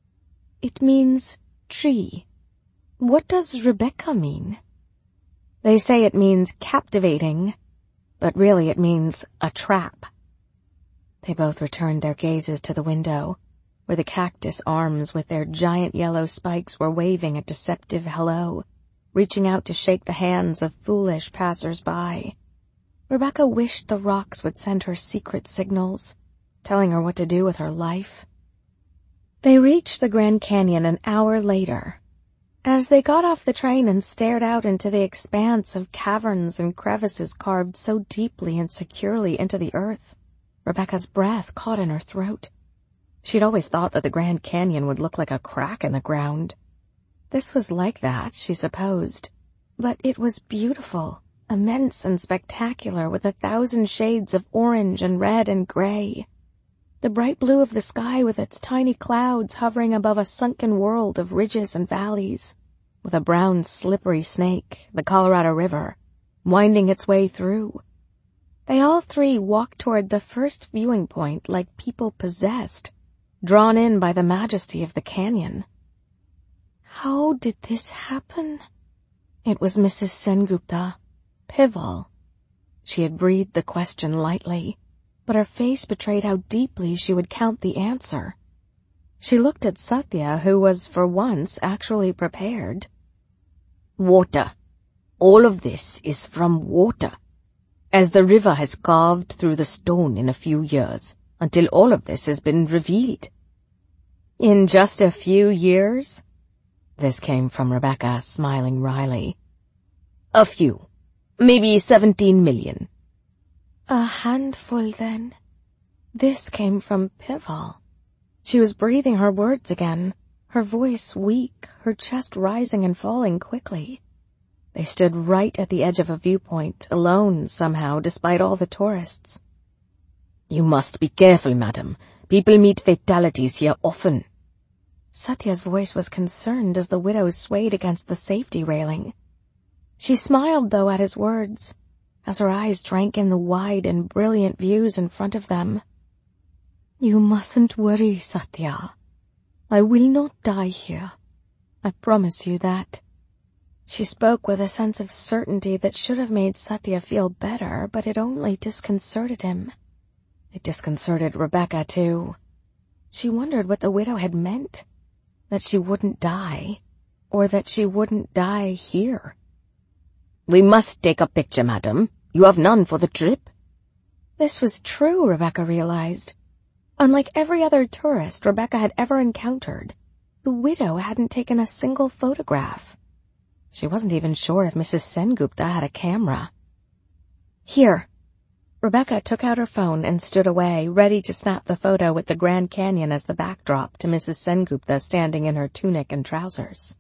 "It means tree." "What does Rebecca mean?" "They say it means captivating, but really it means a trap." They both returned their gazes to the window, where the cactus arms with their giant yellow spikes were waving a deceptive hello, reaching out to shake the hands of foolish passers-by. Rebecca wished the rocks would send her secret signals, telling her what to do with her life. They reached the Grand Canyon an hour later. As they got off the train and stared out into the expanse of caverns and crevices carved so deeply and securely into the earth, Rebecca's breath caught in her throat. She'd always thought that the Grand Canyon would look like a crack in the ground. This was like that, she supposed, but it was beautiful, immense and spectacular, with a thousand shades of orange and red and gray. The bright blue of the sky with its tiny clouds hovering above a sunken world of ridges and valleys, with a brown slippery snake, the Colorado River, winding its way through. They all three walked toward the first viewing point like people possessed, drawn in by the majesty of the canyon. "How did this happen?" It was Missus Sengupta. Pival. She had breathed the question lightly, but her face betrayed how deeply she would count the answer. She looked at Satya, who was, for once, actually prepared. "Water. All of this is from water, as the river has carved through the stone in a few years, until all of this has been revealed." "In just a few years?" This came from Rebecca, smiling wryly. "A few. Maybe seventeen million. "A handful, then." This came from Pival. She was breathing her words again, her voice weak, her chest rising and falling quickly. They stood right at the edge of a viewpoint, alone somehow, despite all the tourists. "You must be careful, madam. People meet fatalities here often." Satya's voice was concerned as the widow swayed against the safety railing. She smiled, though, at his words, as her eyes drank in the wide and brilliant views in front of them. "You mustn't worry, Satya. I will not die here. I promise you that." She spoke with a sense of certainty that should have made Satya feel better, but it only disconcerted him. It disconcerted Rebecca, too. She wondered what the widow had meant, that she wouldn't die, or that she wouldn't die here. "We must take a picture, madam. You have none for the trip." This was true, Rebecca realized. Unlike every other tourist Rebecca had ever encountered, the widow hadn't taken a single photograph. She wasn't even sure if Missus Sengupta had a camera. "Here." Rebecca took out her phone and stood away, ready to snap the photo with the Grand Canyon as the backdrop to Missus Sengupta standing in her tunic and trousers.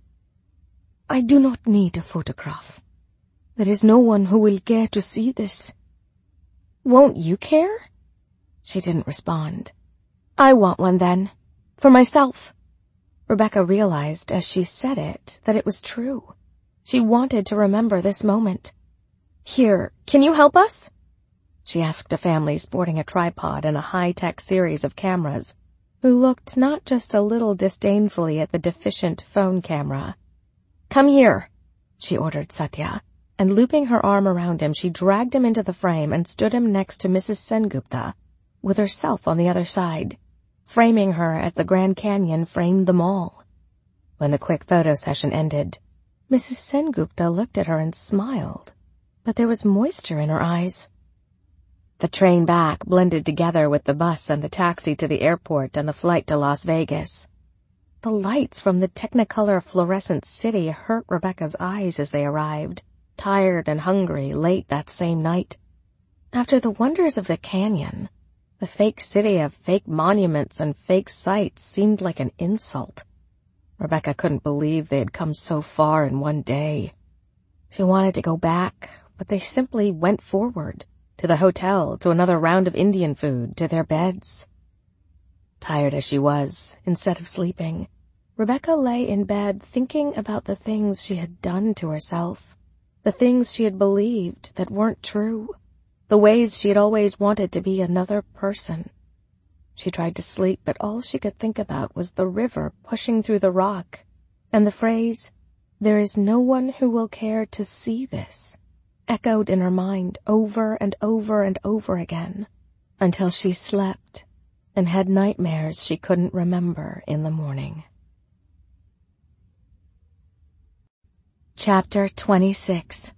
"I do not need a photograph. There is no one who will care to see this." "Won't you care?" She didn't respond. "I want one, then. For myself." Rebecca realized as she said it that it was true. She wanted to remember this moment. "Here, can you help us?" She asked a family sporting a tripod and a high-tech series of cameras, who looked not just a little disdainfully at the deficient phone camera. "Come here," she ordered Satya. and looping her arm around him, she dragged him into the frame and stood him next to Missus Sengupta, with herself on the other side, framing her as the Grand Canyon framed them all. When the quick photo session ended, Missus Sengupta looked at her and smiled, but there was moisture in her eyes. The train back blended together with the bus and the taxi to the airport and the flight to Las Vegas. The lights from the Technicolor fluorescent city hurt Rebecca's eyes as they arrived, tired and hungry, late that same night. After the wonders of the canyon, the fake city of fake monuments and fake sights seemed like an insult. Rebecca couldn't believe they had come so far in one day. She wanted to go back, but they simply went forward, to the hotel, to another round of Indian food, to their beds. Tired as she was, instead of sleeping, Rebecca lay in bed thinking about the things she had done to herself, the things she had believed that weren't true, the ways she had always wanted to be another person. She tried to sleep, but all she could think about was the river pushing through the rock, and the phrase, "There is no one who will care to see this," echoed in her mind over and over and over again, until she slept and had nightmares she couldn't remember in the morning. Chapter twenty-six.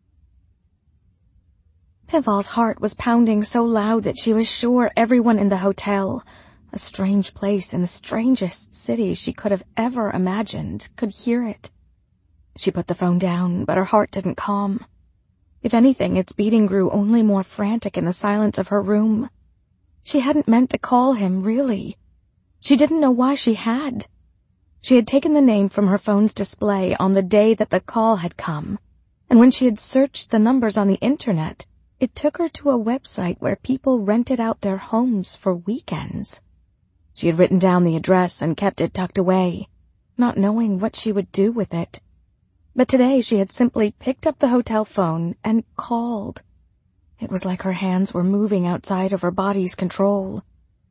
Pival's heart was pounding so loud that she was sure everyone in the hotel, a strange place in the strangest city she could have ever imagined, could hear it. She put the phone down, but her heart didn't calm. If anything, its beating grew only more frantic in the silence of her room. She hadn't meant to call him, really. She didn't know why she had. She had taken the name from her phone's display on the day that the call had come, and when she had searched the numbers on the internet, it took her to a website where people rented out their homes for weekends. She had written down the address and kept it tucked away, not knowing what she would do with it. But today she had simply picked up the hotel phone and called. It was like her hands were moving outside of her body's control.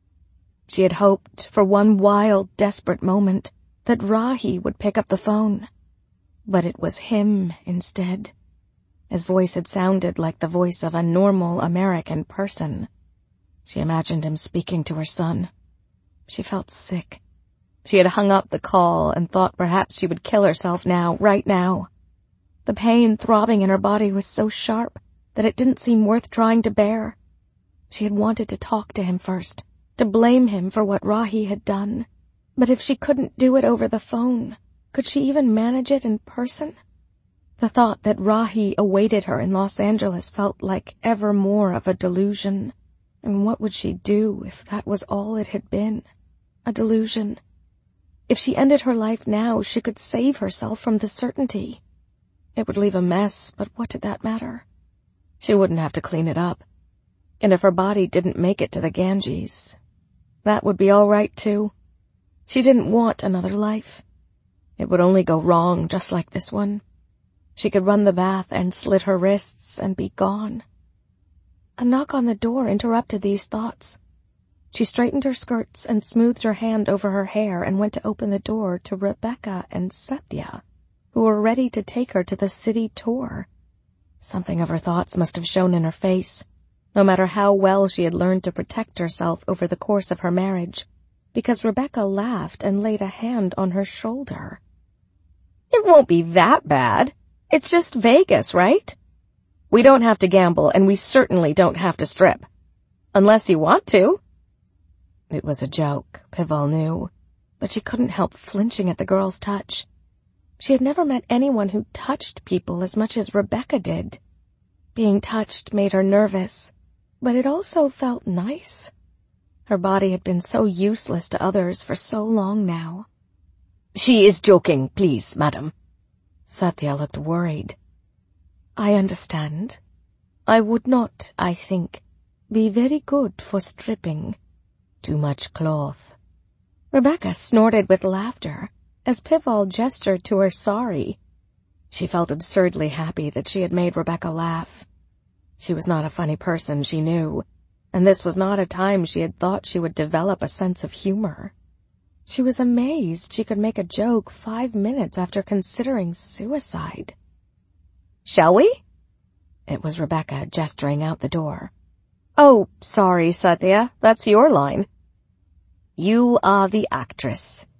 She had hoped for one wild, desperate moment that Rahi would pick up the phone. But it was him instead. His voice had sounded like the voice of a normal American person. She imagined him speaking to her son. She felt sick. She had hung up the call and thought perhaps she would kill herself now, right now. The pain throbbing in her body was so sharp that it didn't seem worth trying to bear. She had wanted to talk to him first, to blame him for what Rahi had done. But if she couldn't do it over the phone, could she even manage it in person? The thought that Rahi awaited her in Los Angeles felt like ever more of a delusion. And what would she do if that was all it had been? A delusion. If she ended her life now, she could save herself from the certainty. It would leave a mess, but what did that matter? She wouldn't have to clean it up. And if her body didn't make it to the Ganges, that would be all right too. She didn't want another life. It would only go wrong just like this one. She could run the bath and slit her wrists and be gone. A knock on the door interrupted these thoughts. She straightened her skirts and smoothed her hand over her hair and went to open the door to Rebecca and Satya, who were ready to take her to the city tour. Something of her thoughts must have shown in her face, no matter how well she had learned to protect herself over the course of her marriage, because Rebecca laughed and laid a hand on her shoulder. "It won't be that bad. It's just Vegas, right? We don't have to gamble, and we certainly don't have to strip. Unless you want to." It was a joke, Pival knew, but she couldn't help flinching at the girl's touch. She had never met anyone who touched people as much as Rebecca did. Being touched made her nervous, but it also felt nice. Her body had been so useless to others for so long now. "She is joking, please, madam." Satya looked worried. "I understand. I would not, I think, be very good for stripping. Too much cloth." Rebecca snorted with laughter as Pival gestured to her sorry. She felt absurdly happy that she had made Rebecca laugh. She was not a funny person, she knew, and this was not a time she had thought she would develop a sense of humor. She was amazed she could make a joke five minutes after considering suicide. Shall we? It was Rebecca, gesturing out the door. Oh, sorry, Sathya, that's your line. You are the actress,